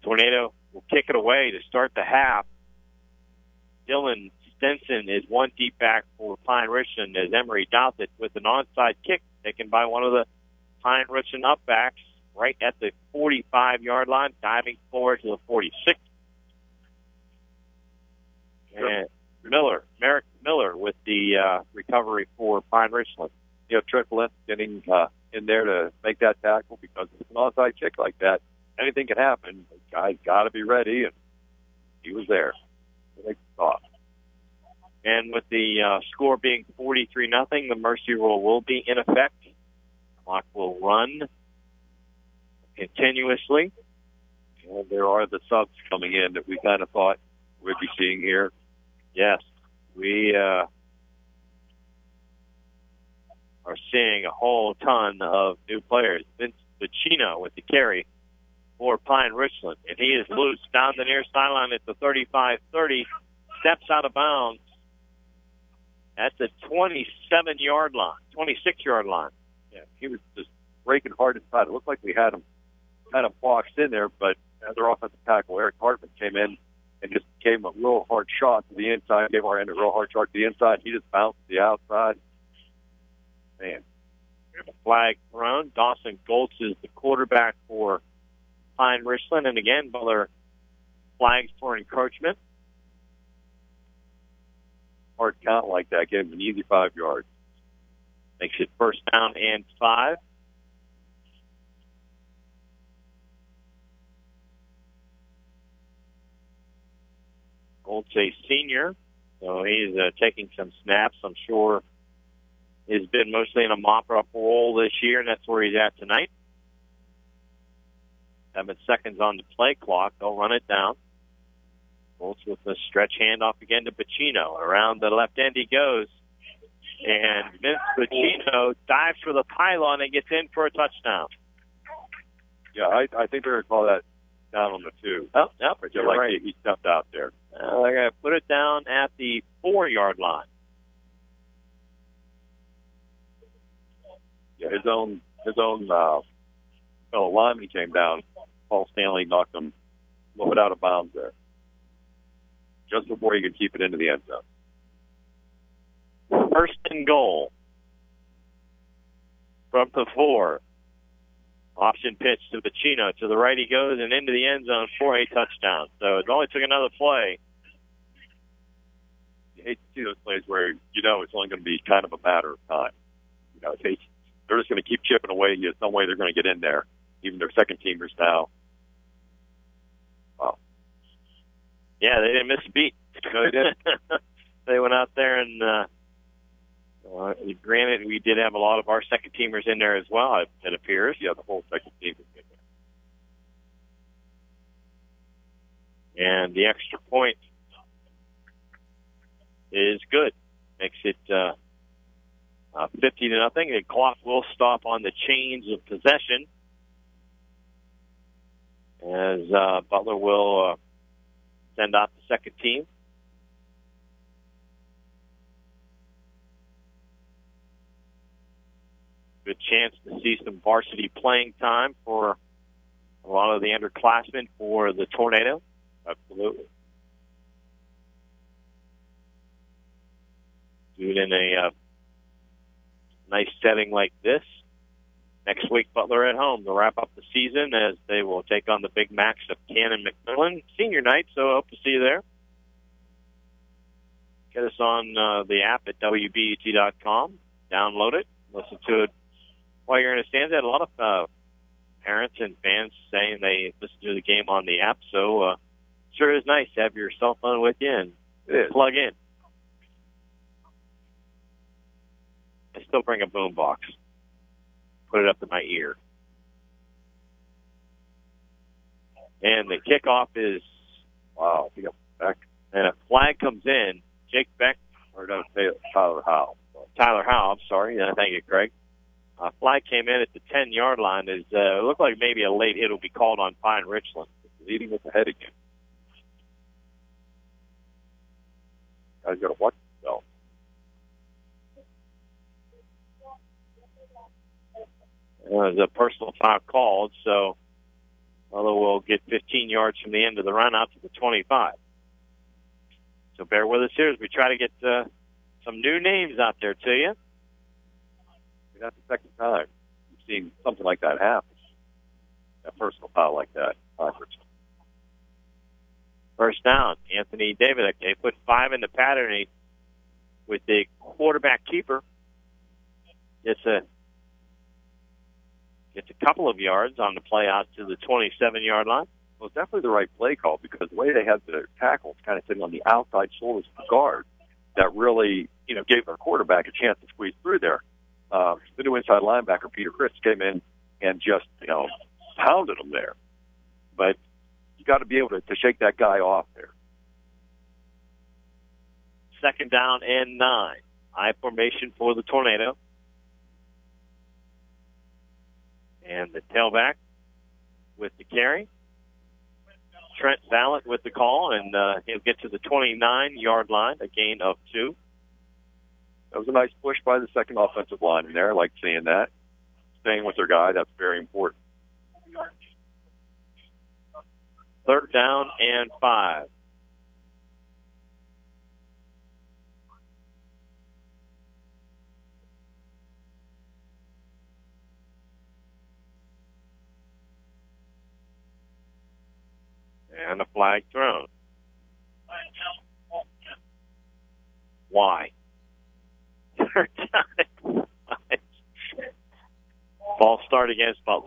Tornado will kick it away to start the half. Dylan Stinson is one deep back for Pine Richland as Emery Douthit with an onside kick taken by one of the Pine Richland upbacks right at the 45-yard line, diving forward to the 46. And Merrick Miller with the recovery for Pine Richland. You know, Trent Flint getting in there to make that tackle because it's an onside kick like that. Anything can happen. The guy's got to be ready, and he was there. And with the score being 43-0, the mercy rule will be in effect. Clock will run continuously. And there are the subs coming in that we kind of thought we'd be seeing here. Yes, we are seeing a whole ton of new players. Vince Bacino with the carry for Pine Richland, and he is loose down the near sideline at the 35-30, steps out of bounds at the 27-yard line, 26-yard line. Yeah, he was just breaking hard inside. It looked like we had him kind of boxed in there, but as our offensive tackle, Eric Hartman, came in and just gave him a real hard shot to the inside, gave our end a real hard shot to the inside. He just bounced to the outside. Man. Flag thrown. Dawson Goltz is the quarterback for Pine Richland. And again, Butler flags for encroachment. Hard count like that gave him an easy 5 yards. Makes it first down and 5. Goltz a senior, so he's taking some snaps. I'm sure he's been mostly in a mop-up role this year, and that's where he's at tonight. 7 seconds on the play clock. They'll run it down. Goltz with the stretch handoff again to Bacino. Around the left end he goes. And Vince Bacino dives for the pylon and gets in for a touchdown. Yeah, I think they're going to call that down on the 2. Oh, yep, you're like right. He stepped out there. They're going to put it down at the 4-yard line. Yeah, his own fellow lineman came down. Paul Stanley knocked him a little bit out of bounds there, just before he could keep it into the end zone. First and goal from the 4. Option pitch to Bacino. To the right he goes and into the end zone for a touchdown. So it only took another play. You hate to see those plays where you know it's only going to be kind of a matter of time. You know, they're just going to keep chipping away. There's no way they're going to get in there. Even their second teamers now. Wow. Yeah, they didn't miss a beat. No, they didn't. They went out there and granted, we did have a lot of our second teamers in there as well, it appears. Yeah, the whole second team is in there. And the extra point is good. Makes it 50-0. The clock will stop on the chains of possession as Butler will send out the second team. Good chance to see some varsity playing time for a lot of the underclassmen for the Tornado. Absolutely. Do it in a nice setting like this. Next week, Butler at home to wrap up the season as they will take on the Big Macs of Cannon McMillan senior night, so I hope to see you there. Get us on the app at WBET.com. Download it. Listen to it while you're in the stands. I had a lot of parents and fans saying they listen to the game on the app, so sure is nice to have your cell phone with you and plug in. I still bring a boom box. Put it up to my ear. And the kickoff is, wow, he got back. And a flag comes in. Jake Beck, or no, Tyler Howell. Tyler Howell, I'm sorry. Thank you, Craig. Flag came in at the 10-yard line. It looked like maybe a late hit will be called on Pine Richland. Leading with the head again. Guy's got to watch himself. There's a personal foul called, so although we'll get 15 yards from the end of the run out to the 25. So bear with us here as we try to get some new names out there to you. That's the second time we've seen something like that happen. A personal foul like that. First down, Anthony David. They put 5 in the pattern with the quarterback keeper. It's a couple of yards on the play out to the 27-yard line. Well, it's definitely the right play call because the way they had the tackles kind of sitting on the outside shoulders of the guard, that really, gave our quarterback a chance to squeeze through there. The new inside linebacker, Peter Chris, came in and just, pounded him there. But you got to be able to shake that guy off there. Second down and 9. High formation for the Tornado. And the tailback with the carry. Trent Valent with the call, and he'll get to the 29-yard line, a gain of 2. That was a nice push by the second offensive line in there. I like seeing that. Staying with their guy, that's very important. Third down and 5. And a flag thrown. Why? Third down. Ball start against Butler.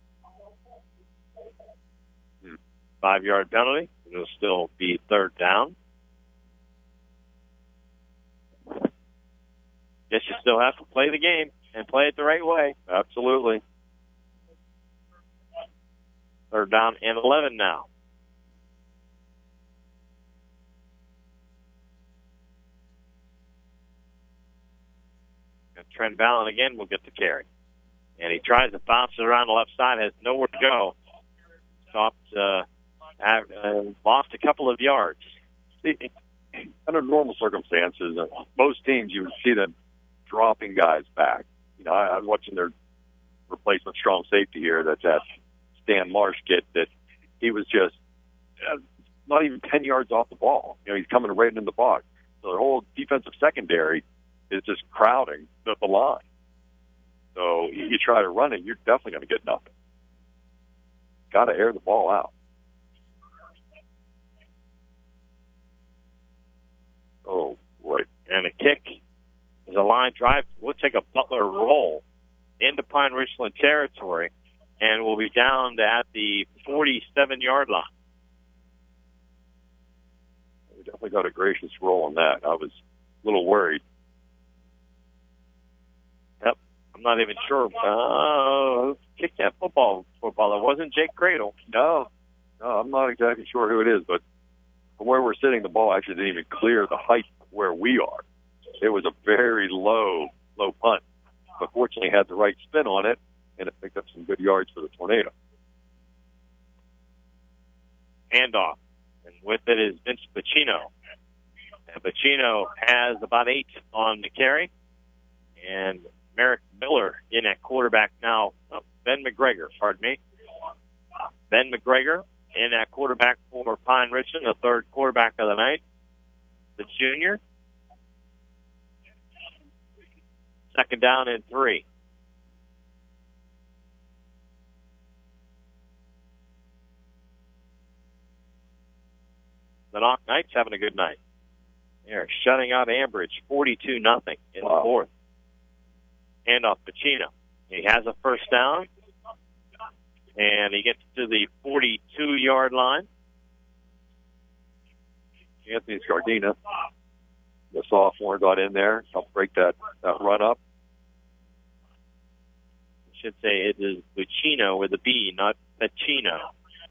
5-yard penalty. It'll still be third down. Guess you still have to play the game and play it the right way. Absolutely. Third down and 11 now. And Trent Valent again will get the carry. And he tries to bounce it around the left side, has nowhere to go. Stopped, lost a couple of yards. See, under normal circumstances, most teams you would see them dropping guys back. I was watching their replacement strong safety here. That's that Stan Marsh kid that he was just not even 10 yards off the ball. He's coming right in the box. So the whole defensive secondary is just crowding the line. So you try to run it, you're definitely going to get nothing. Got to air the ball out. Oh, boy. And a kick is a line drive. We'll take a Butler roll into Pine Richland territory, and we'll be down at the 47-yard line. We definitely got a gracious roll on that. I was a little worried. Yep. I'm not even sure. Kicked that football. It wasn't Jake Cradle. No, I'm not exactly sure who it is, but from where we're sitting, the ball actually didn't even clear the height where we are. It was a very low punt, but fortunately had the right spin on it, and it picked up some good yards for the Tornado. Handoff, and with it is Vince Bacino. And Bacino has about 8 on the carry, and Merrick Miller in at quarterback now. Ben McGregor, Ben McGregor in at quarterback for Pine Richland, the third quarterback of the night, the junior. Second down and 3. The Knock Knights having a good night. They're shutting out Ambridge 42-0 in the fourth. Handoff Pacino. He has a first down, and he gets to the 42-yard line. Anthony Scardina, the sophomore, got in there, helped break that run up. I should say it is Bacino with a B, not Pacino.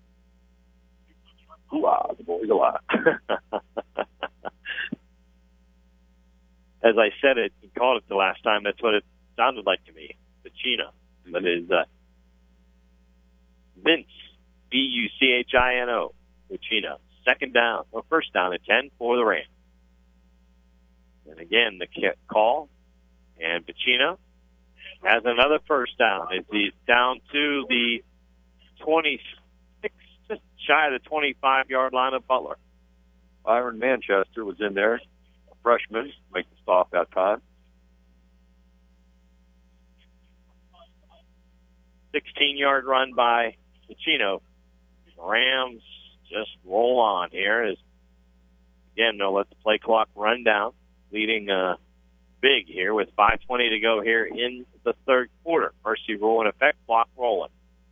Hoo-ah, the boys a lot. As I said it, you called it the last time, that's what it sounded like to me, Bacino. But it is Vince, Buchino, Bacino. First down at 10 for the Rams. And again, the call, and Bacino has another first down as he's down to the 26 shy of the 25-yard line of Butler. Byron Manchester was in there, a freshman, make the stop that time. 16-yard run by Ticino. Rams just roll on here. Again, they'll let the play clock run down, leading big here with 5:20 to go here in the third quarter. Mercy rule in effect, clock rolling.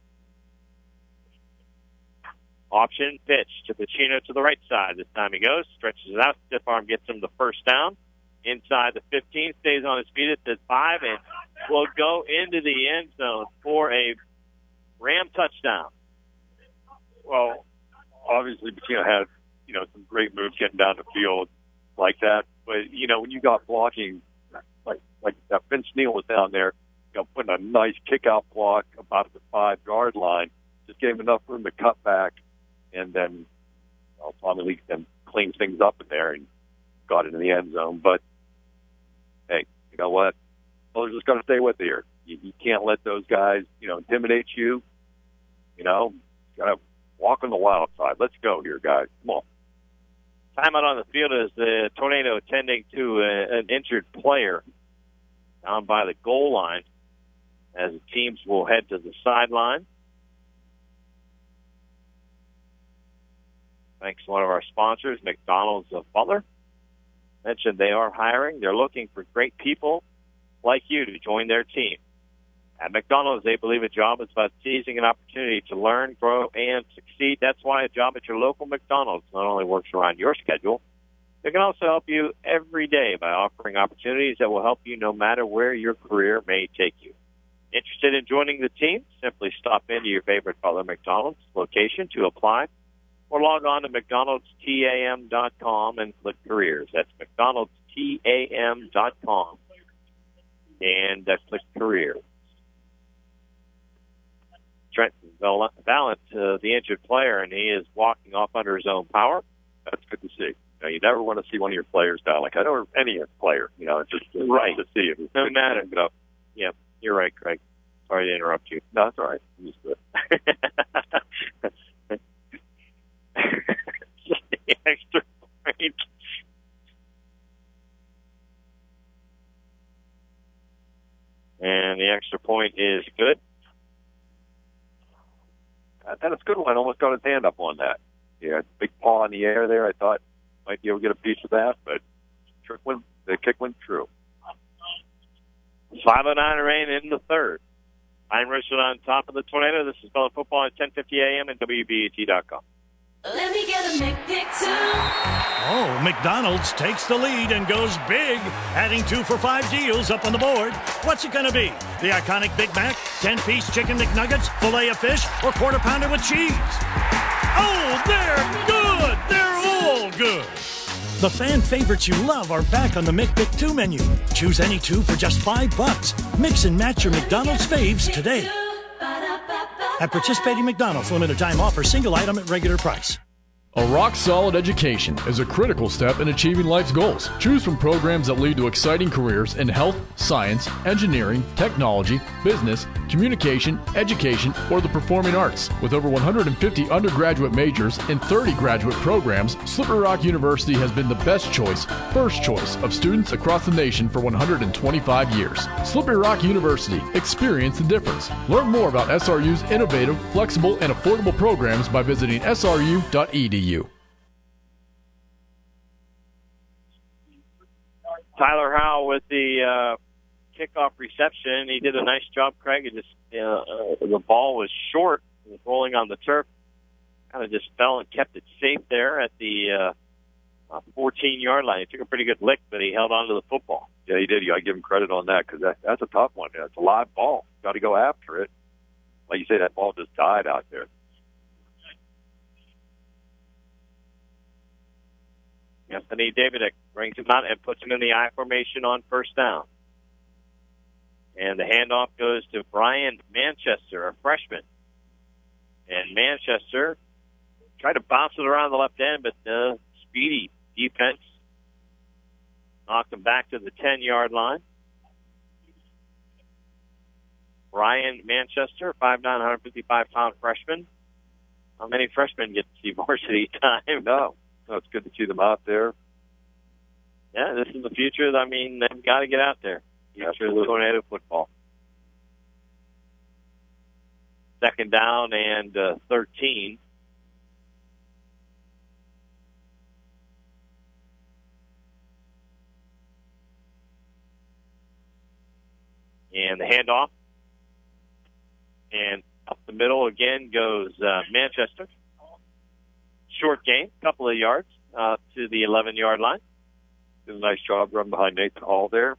Option pitch to Ticino to the right side. This time he goes, stretches it out, stiff arm gets him the first down. Inside the 15, stays on his feet at the 5, and will go into the end zone for a Ram touchdown. Well, obviously, Ticino had, some great moves getting down the field like that. But, when you got blocking, like that Vince Neal was down there, putting a nice kick-out block about the 5-yard line, just gave him enough room to cut back, and then Tommy Lee then cleaned things up in there and got into the end zone. But, hey, you know what? Well, they're just going to stay with it here. You can't let those guys, intimidate you. Got to walk on the wild side. Let's go here, guys. Come on. Timeout on the field is the Tornado attending to an injured player down by the goal line as the teams will head to the sideline. Thanks to one of our sponsors, McDonald's of Butler. Mentioned they are hiring. They're looking for great people like you to join their team. At McDonald's, they believe a job is about seizing an opportunity to learn, grow, and succeed. That's why a job at your local McDonald's not only works around your schedule, it can also help you every day by offering opportunities that will help you no matter where your career may take you. Interested in joining the team? Simply stop into your favorite Butler McDonald's location to apply, or log on to McDonald'sTAM.com and click careers. That's McDonald'sTAM.com and click careers. Trenton Valent, the injured player, and he is walking off under his own power. That's good to see. You never want to see one of your players down like that, or any player. It's just right to see it. No matter. Yeah, you're right, Craig. Sorry to interrupt you. No, that's all right. I'm used to it. Just the extra point. And the extra point is good. And it's a good one. Almost got his hand up on that. Yeah, big paw in the air there. I thought might be able to get a piece of that, but the kick went through. 5:09 rain in the third. I'm Richard on top of the Tornado. This is Butler Football at 10:50 a.m. and WBET.com. Let me get a McPick 2. Oh, McDonald's takes the lead and goes big, adding 2 for $5 deals up on the board. What's it going to be? The iconic Big Mac, 10-piece chicken McNuggets, filet of fish, or quarter pounder with cheese? Oh, they're good! They're all good! The fan favorites you love are back on the McPick 2 menu. Choose any 2 for just $5. Mix and match your McDonald's faves today. At participating McDonald's, limited time offer, single item at regular price. A rock-solid education is a critical step in achieving life's goals. Choose from programs that lead to exciting careers in health, science, engineering, technology, business, communication, education, or the performing arts. With over 150 undergraduate majors and 30 graduate programs, Slippery Rock University has been the best choice, first choice of students across the nation for 125 years. Slippery Rock University. Experience the difference. Learn more about SRU's innovative, flexible, and affordable programs by visiting sru.edu. Tyler Howell with the kickoff reception. He did a nice job, Craig. It just the ball was short. It was rolling on the turf. Kind of just fell and kept it safe there at the 14-yard line. He took a pretty good lick, but he held on to the football. Yeah, he did. You got to give him credit on that because that's a tough one. It's a live ball. Got to go after it. Like you say, that ball just died out there. Anthony Davidic brings him out and puts him in the I formation on first down. And the handoff goes to Brian Manchester, a freshman. And Manchester tried to bounce it around the left end, but the speedy defense knocked him back to the 10-yard line. Brian Manchester, 5'9", 155-pound freshman. Not many freshmen get to see varsity time. No, it's good to see them out there. Yeah, this is the future. I mean, they've got to get out there. Future of Tornado football. Second down and 13. And the handoff. And up the middle again goes Manchester. Short gain, couple of yards to the 11-yard line. Did a nice job running behind Nathan Hall there.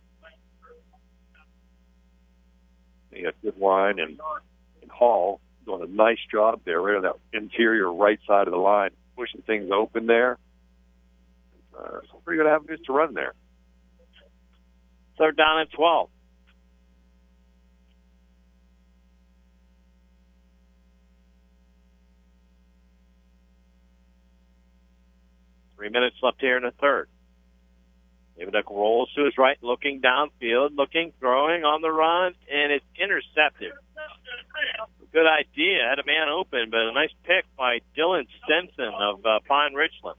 He had good line, and Hall doing a nice job there, right on that interior right side of the line, pushing things open there. Some pretty good avenues to run there. Third down and 12. Three minutes left here in the third. David Duck rolls to his right, looking downfield, throwing on the run, and it's intercepted. Good idea. Had a man open, but a nice pick by Dylan Stenson of Pine Richland.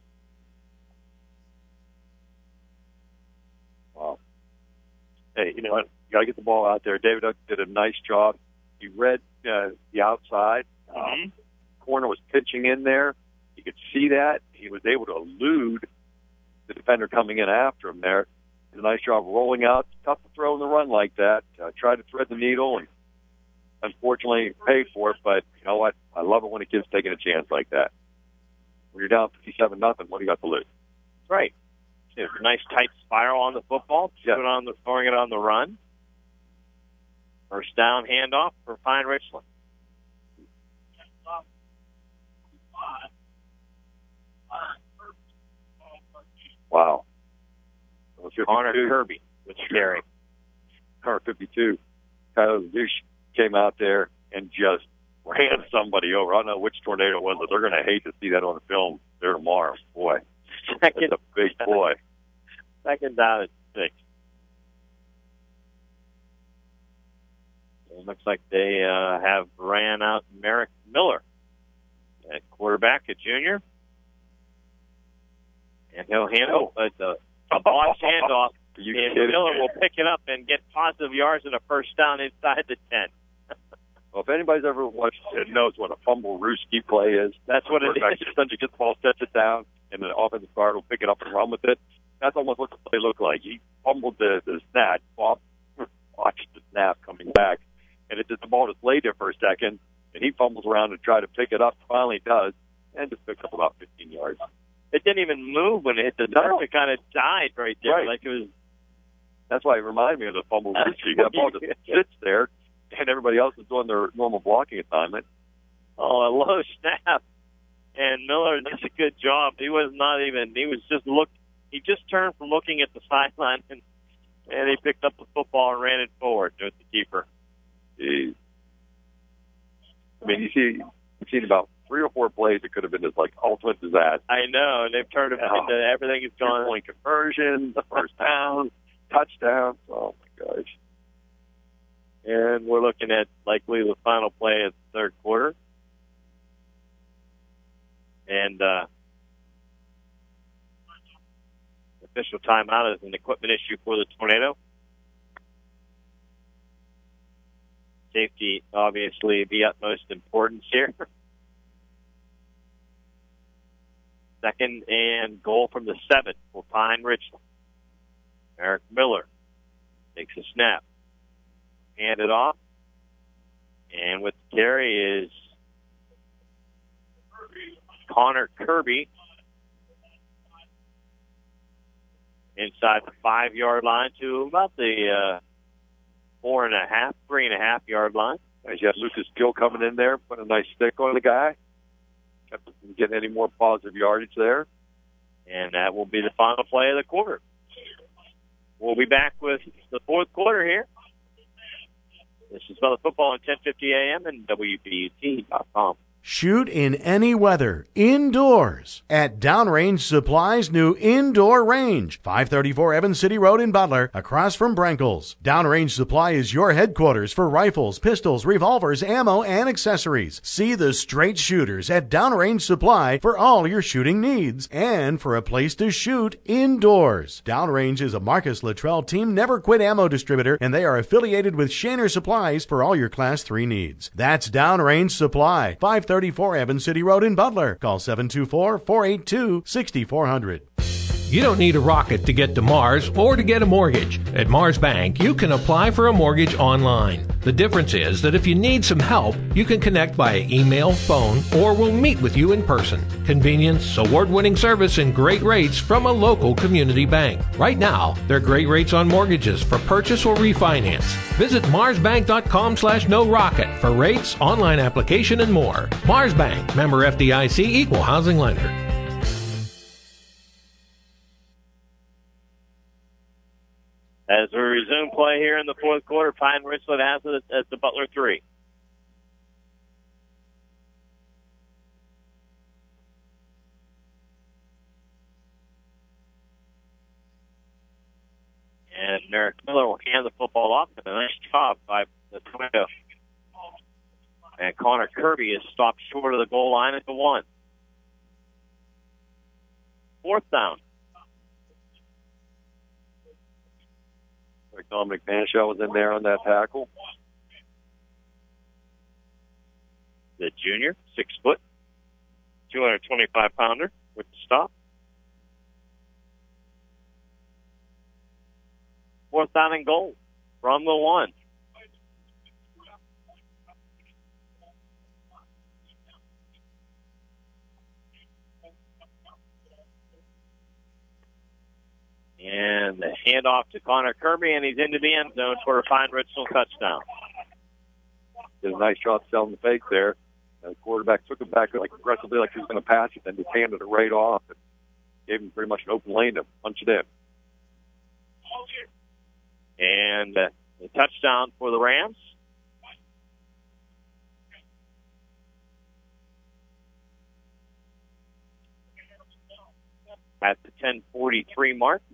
Wow. Hey, you know what? You got to get the ball out there. David Duck did a nice job. He read the outside. Corner was pitching in there. You could see that. He was able to elude the defender coming in after him there. Did a nice job rolling out. It's tough to throw in the run like that. Tried to thread the needle and unfortunately paid for it, but you know what? I love it when a kid's taking a chance like that. When you're down 57-0, what do you got to lose? That's right. It's a nice tight spiral on the football. Yeah. Throwing it on the run. First down handoff for Pine Richland. Wow. Connor Kirby with the carry. Car 52. Tyler Douche came out there and just ran somebody over. I don't know which tornado it was, but they're going to hate to see that on the film there tomorrow. Boy, that's a big boy. Second down at 6. It looks like they have ran out Merrick Miller at quarterback, a junior. And he'll handle a box handoff. And Miller will pick it up and get positive yards and a first down inside the 10. Well, if anybody's ever watched it knows what a fumble Rooski play is. That's what it is. Just gets the ball, sets it down, and the offensive guard will pick it up and run with it. That's almost what the play looked like. He fumbled the snap. Bob watched the snap coming back, and the ball just laid there for a second, and he fumbles around and tries to pick it up. Finally does, and just picks up about 15 yards. It didn't even move when it hit the dirt. It kind of died right there. Right. Like it was. That's why it reminded me of the fumble Rooski. That ball just sits there, and everybody else is doing their normal blocking assignment. Oh, a low snap. And Miller does a good job. He was he just turned from looking at the sideline and he picked up the football and ran it forward with the keeper. Jeez. I mean, you've seen about 3 or 4 plays that could have been just like ultimate disaster. I know, and they've turned it into everything is gone. Point conversion, first down, touchdowns. Oh my gosh. And we're looking at likely the final play of the third quarter. And official timeout is an equipment issue for the Tornado. Safety, obviously, the utmost importance here. Second and goal from the 7 for Pine Richland. Eric Miller takes a snap. Hand it off. And with the carry is Connor Kirby inside the 5-yard line to about the 3.5 yard line. You got Lucas Gill coming in there, putting a nice stick on the guy. Didn't get any more positive yardage there. And that will be the final play of the quarter. We'll be back with the fourth quarter here. This is Southern Football at 10:50 a.m. and WBUT.com. Shoot in any weather, indoors, at Downrange Supply's new indoor range, 534 Evans City Road in Butler, across from Brenkels. Downrange Supply is your headquarters for rifles, pistols, revolvers, ammo, and accessories. See the straight shooters at Downrange Supply for all your shooting needs and for a place to shoot indoors. Downrange is a Marcus Luttrell Team Never Quit ammo distributor, and they are affiliated with Shaner Supplies for all your Class 3 needs. That's Downrange Supply, 534 Evans City Road in Butler. Call 724-482-6400. You don't need a rocket to get to Mars or to get a mortgage. At Mars Bank, you can apply for a mortgage online. The difference is that if you need some help, you can connect via email, phone, or we'll meet with you in person. Convenience, award-winning service, and great rates from a local community bank. Right now, there are great rates on mortgages for purchase or refinance. Visit marsbank.com/no-rocket for rates, online application, and more. Mars Bank, member FDIC, equal housing lender. As we resume play here in the fourth quarter, Pine Richland has it at the Butler 3. And Merrick Miller will hand the football off. And a nice job by the Tornado. And Connor Kirby is stopped short of the goal line at the 1. Fourth down. Dominic Manshaw was in there on that tackle. The junior, 6 foot, 225-pounder with the stop. Fourth down and goal from the 1. And the handoff to Connor Kirby, and he's into the end zone for a Pine Richland touchdown. Did a nice shot selling the fake there. And the quarterback took it back like aggressively like he was going to pass it, then just handed it right off and gave him pretty much an open lane to punch it in. And the touchdown for the Rams. At the 10:43 mark.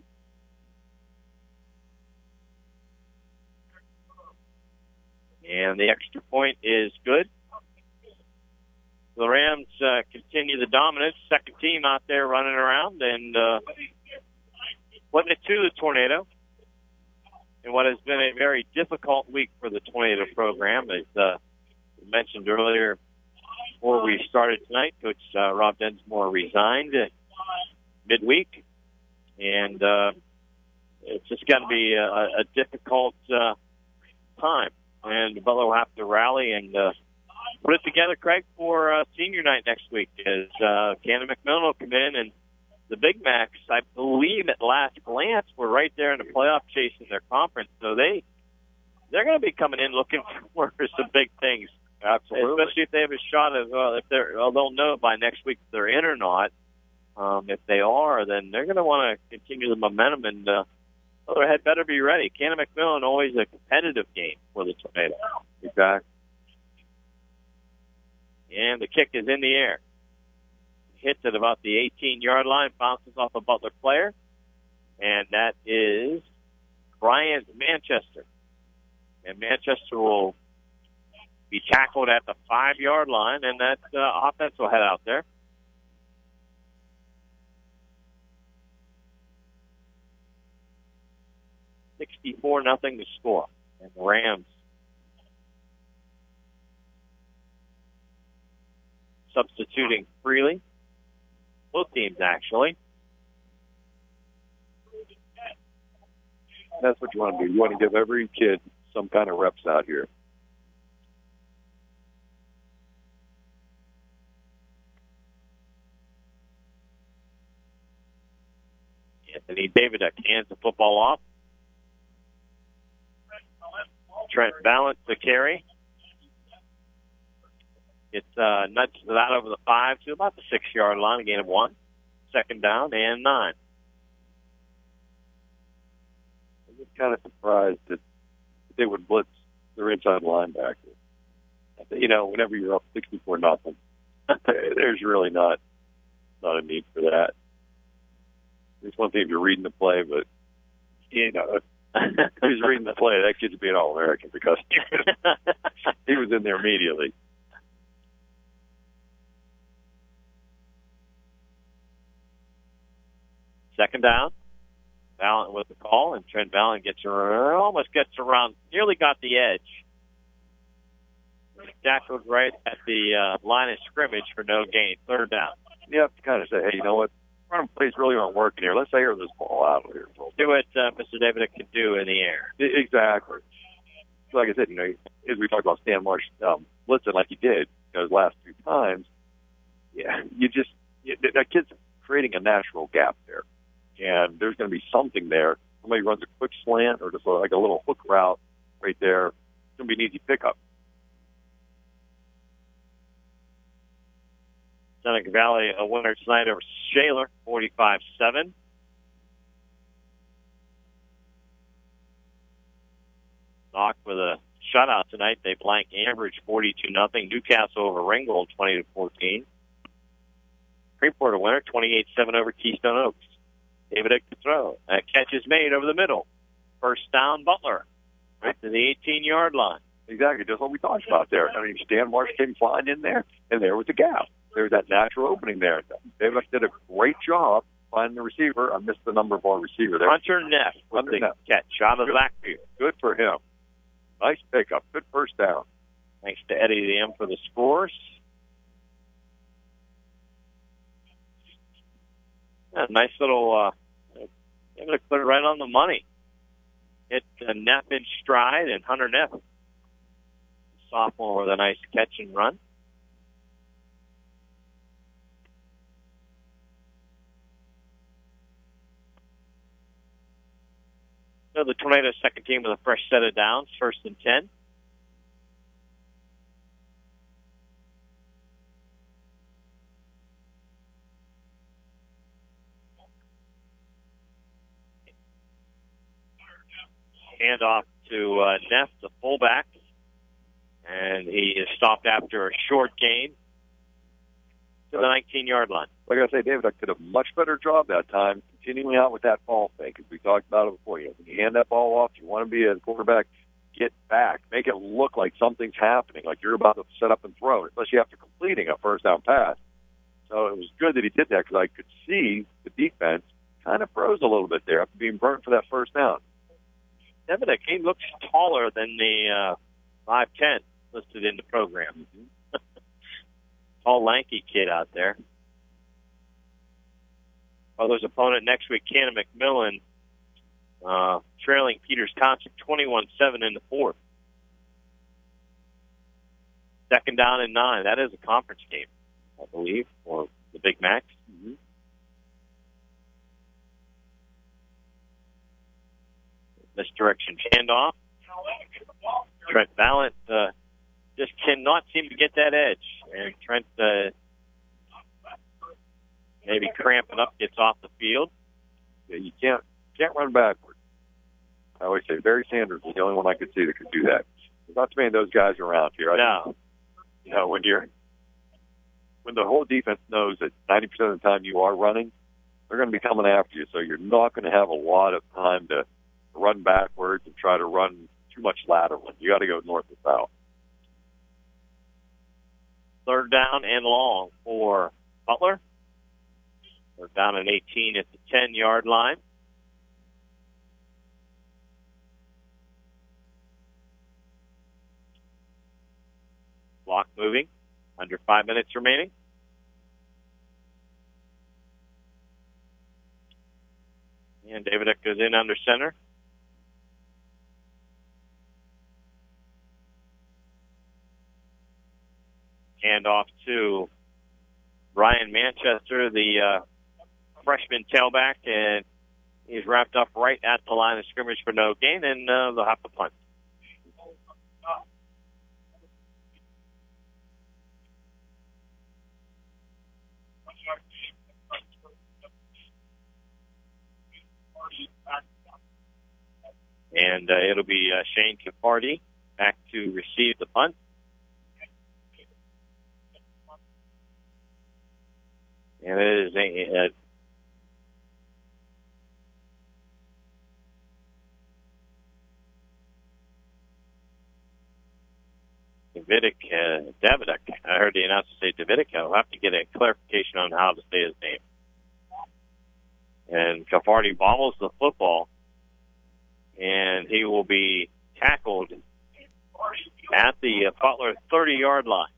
And the extra point is good. The Rams continue the dominance. Second team out there running around and putting it to the Tornado. In what has been a very difficult week for the Tornado program. As we mentioned earlier, before we started tonight, Coach Rob Densmore resigned midweek. And it's just going to be a difficult time. And Butler will have to rally and put it together, Craig, for senior night next week as Cannon McMillan will come in. And the Big Macs, I believe at last glance, were right there in the playoff chase in their conference. So they're going to be coming in looking for some big things. Absolutely. Especially if they have a shot of, they'll know by next week if they're in or not. If they are, then they're going to want to continue the momentum, and Butler had better be ready. Cannon McMillan, always a competitive game for the Tornado. Exactly. And the kick is in the air. Hits at about the 18-yard line, bounces off a Butler player, and that is Brian Manchester. And Manchester will be tackled at the 5-yard line, and that offense will head out there. 64-0 to score. And the Rams substituting freely. Both teams, actually. That's what you want to do. You want to give every kid some kind of reps out here. Anthony Daviduck hands the football off. Trent Balance the carry. It's nudges it out over the 5 to about the 6-yard line, a gain of 1. Second down and 9. I'm just kind of surprised that they would blitz their inside linebacker. You know, whenever you're up 64-0, There's really not a need for that. It's one thing if you're reading the play, but who's reading the play? That kid's being All-American because he was in there immediately. Second down. Vallon with the call, and Trent Vallon almost gets around, nearly got the edge. Tackled right at the line of scrimmage for no gain. Third down. You have to kind of say, hey, you know what? Run plays really aren't working here. Let's air this ball out of here. Do what Mr. David can do in the air. Exactly. Like I said, as we talked about Stan Marsh blitzing like he did those last 2 times, that kid's creating a natural gap there. And there's going to be something there. Somebody runs a quick slant or just like a little hook route right there. It's going to be an easy pickup. Seneca Valley a winner tonight over Shaler, 45-7. Knock with a shutout tonight. They blank Ambridge 42-0. Newcastle over Ringgold 20-14. Freeport a winner 28-7 over Keystone Oaks. David Ick to throw. That catch is made over the middle. First down, Butler. Right to the 18-yard line. Exactly, just what we talked about there. I mean, Stan Marsh came flying in there, and there was a gap. There's that natural opening there. David Ick did a great job finding the receiver. I missed the number of our receiver there. Hunter Neff with the catch out of the backfield. Good for him. Nice pickup. Good first down. Thanks to Eddie the M for the scores. Nice little, I'm going to put it right on the money. Hit Neff in stride, and Hunter Neff, sophomore, with a nice catch and run. So the Tornadoes' second team with a fresh set of downs, 1st and 10. Handoff to Neff, the fullback, and he is stopped after a short gain to the 19-yard line. Like I say, David, I did a much better job that time continuing out with that ball fake, because we talked about it before. When you hand that ball off, you want to be a quarterback, get back, make it look like something's happening, like you're about to set up and throw, especially after completing a first down pass. So it was good that he did that, because I could see the defense kind of froze a little bit there after being burnt for that first down. Devinek, he looks taller than the 5'10" listed in the program. Tall, lanky kid out there. Other's opponent next week, Cannon McMillan, trailing Peters Township 21-7 in the fourth. Second down and 9. That is a conference game, I believe, for the Big Macs. Mm-hmm. Misdirection handoff. Trent Vallon just cannot seem to get that edge. And Trent maybe cramping up, gets off the field. Yeah, you can't run backwards. I always say Barry Sanders is the only one I could see that could do that. There's not too many of those guys around here. No. When the whole defense knows that 90% of the time you are running, they're going to be coming after you. So you're not going to have a lot of time to run backwards and try to run too much laterally. You got to go north and south. Third down and long for Butler. They're down at 18 at the 10-yard line. Clock moving. Under 5 minutes remaining. And David Ick goes in under center. Hand off to Brian Manchester, the freshman tailback, and he's wrapped up right at the line of scrimmage for no gain, and they'll have to punt. And it'll be Shane Capardi back to receive the punt. And it is a Davidic. I heard the announcer say Davidic. I'll have to get a clarification on how to say his name. And Caffardi bobbles the football, and he will be tackled at the Butler 30-yard line.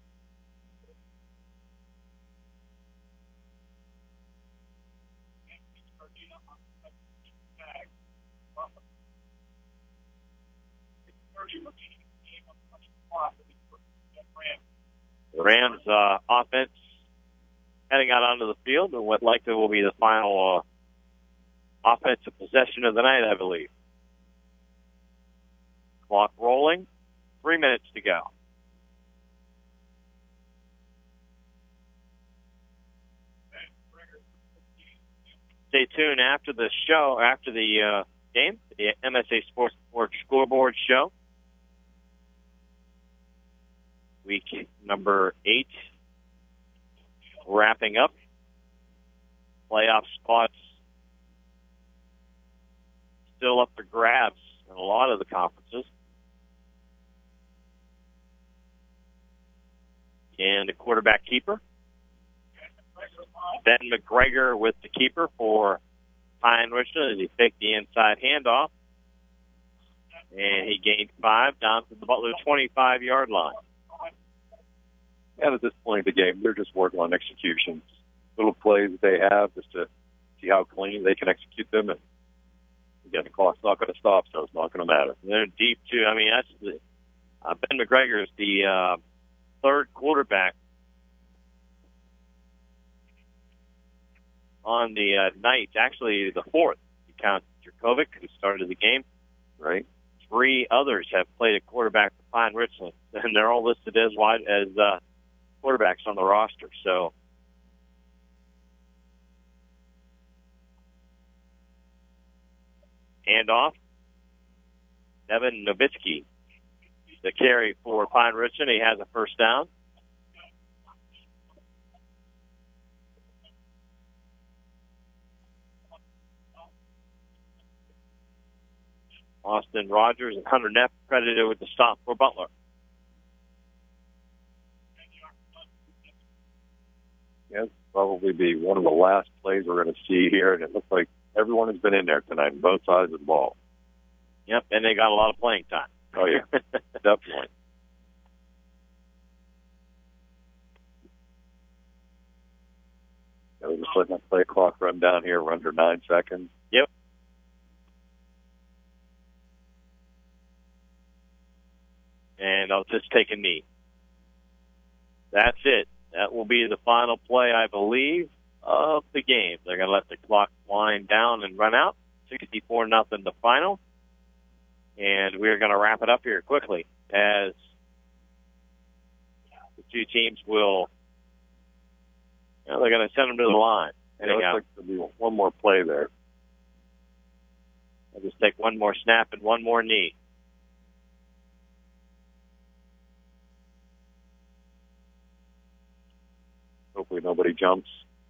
The Rams offense heading out onto the field, and what likely will be the final offensive possession of the night, I believe. Clock rolling, 3 minutes to go. Stay tuned after the show, after the game, the MSA Sports Network Scoreboard Show. Week number 8 wrapping up. Playoff spots still up for grabs in a lot of the conferences. And the quarterback keeper, Ben McGregor with the keeper for Pine Richland as he faked the inside handoff. And he gained 5 down to the Butler 25-yard line. And at this point in the game, they're just working on executions. Little plays that they have just to see how clean they can execute them. And again, the clock's not going to stop, so it's not going to matter. They're deep, too. I mean, that's the Ben McGregor is the third quarterback on the night. Actually, the fourth. You count Jurkovic, who started the game. Right. 3 others have played a quarterback for Pine Richland, and they're all listed as quarterbacks on the roster. So handoff. Devin Novitsky, the carry for Pine Richland. He has a first down. Austin Rogers and Hunter Neff credited with the stop for Butler. Yeah, probably be one of the last plays we're going to see here, and it looks like everyone has been in there tonight on both sides of the ball. Yep, and they got a lot of playing time. Oh, yeah, definitely. Yeah, we're just letting that play clock run down here. We're under 9 seconds. Yep. And I'll just take a knee. That's it. That will be the final play, I believe, of the game. They're going to let the clock wind down and run out. 64-0 the final. And we're going to wrap it up here quickly as the two teams will, they're going to send them to the line. It looks like there'll be one more play there. I'll just take one more snap and one more knee. Hopefully nobody jumps.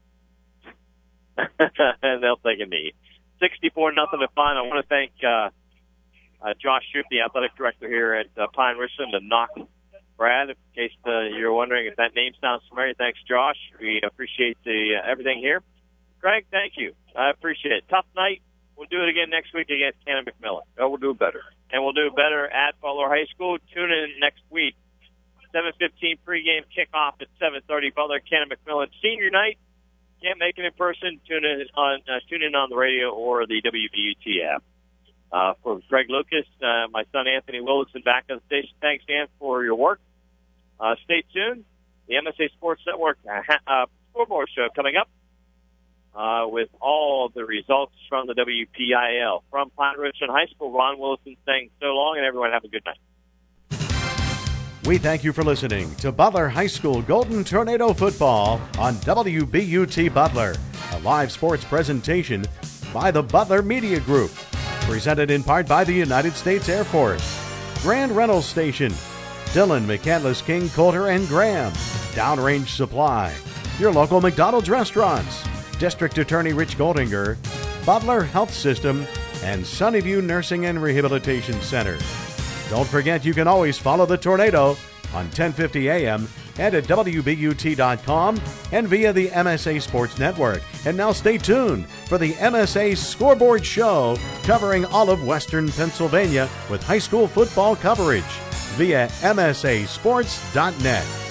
And they'll take a knee. 64-0 the final. I want to thank Josh Shoup, the athletic director here at Pine Richland, and knock Brad, in case you're wondering if that name sounds familiar. Thanks, Josh. We appreciate everything here. Greg, thank you. I appreciate it. Tough night. We'll do it again next week against Cannon McMillan. Oh, we'll do better. And we'll do better at Butler High School. Tune in next week. 7:15 pregame kickoff at 7:30. Butler Cannon McMillan senior night. Can't make it in person. Tune in on the radio or the WBUT app. For Greg Lucas, my son Anthony Willison back on the station. Thanks, Dan, for your work. Stay tuned. The MSA Sports Network scoreboard show coming up with all of the results from the WPIL. From Pine Richland High School, Ron Willison saying so long, and everyone have a good night. We thank you for listening to Butler High School Golden Tornado Football on WBUT Butler, a live sports presentation by the Butler Media Group, presented in part by the United States Air Force, Grand Rental Station, Dillon, McCandless, King, Coulter, and Graham, Downrange Supply, your local McDonald's restaurants, District Attorney Rich Goldinger, Butler Health System, and Sunnyview Nursing and Rehabilitation Center. Don't forget you can always follow the Tornado on 1050 AM and at WBUT.com and via the MSA Sports Network. And now stay tuned for the MSA Scoreboard Show covering all of Western Pennsylvania with high school football coverage via MSASports.net.